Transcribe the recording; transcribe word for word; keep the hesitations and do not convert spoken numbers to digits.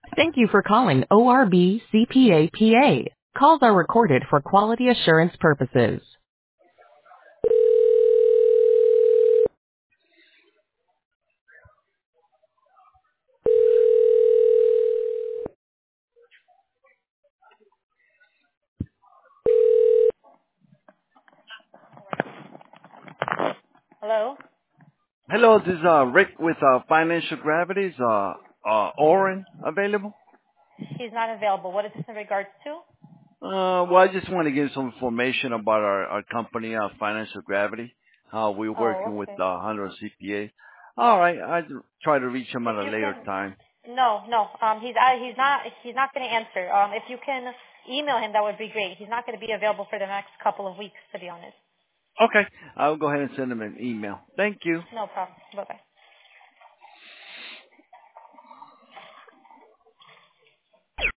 Thank you for calling O R B C P A P A. Calls are recorded for quality assurance purposes. Hello? Hello, this is uh, Rick with uh, Financial Gravities. Uh, uh, Oren available? He's not available. What is this in regards to? Uh, well, I just want to give some information about our, our company, uh, Financial Gravity, how we're Oh, working with okay. uh, one hundred C P A. All right, I try to reach him If at a you later can, time. no, no. Um, he's uh, he's not he's not going to answer. Um, if you can email him, that would be great. He's not going to be available for the next couple of weeks, to be honest. Okay, I'll go ahead and send him an email. Thank you. No problem. Bye bye.